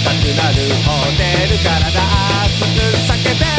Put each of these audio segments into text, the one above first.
たくなるホテルからだ熱く叫べ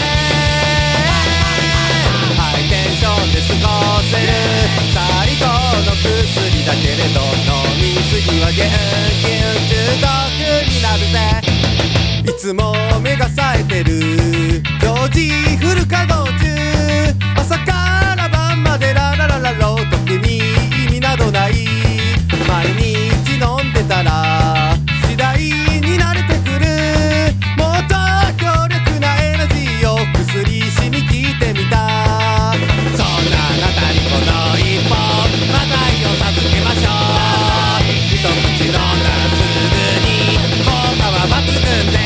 ハイテンションで過ごせる最高の薬だけれど飲みすぎはギュンギュン中毒になるぜいつも目が冴えてる常時フル稼働中朝から晩までララララロ特に意味などない毎日飲んでたら次第に慣れてくるもっと強力なエナジーを薬しに聞いてみたそんなあなたにこの一本マタイを授けましょう一口飲んだらすぐに効果は抜群で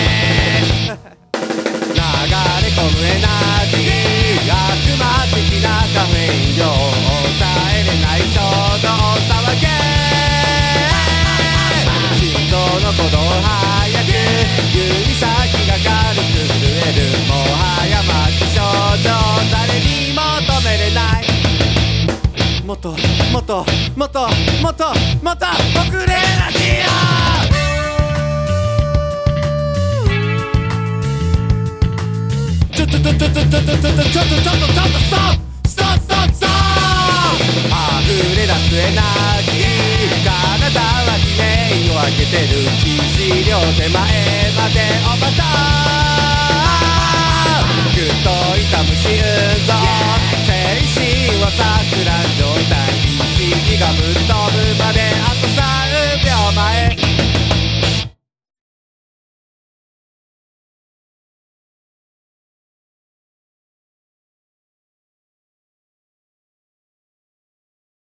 流れ込むエナジー悪魔的なカフェイン量抑えれない衝動騒げ心臓の鼓動早く指先が軽く震えるもはや末期症状誰にも止めれないもっともっともっともっともっと僕でエナジーをちょっとストップ溢れ出すエナジー体は悲鳴を上げてる致死量手前までおばた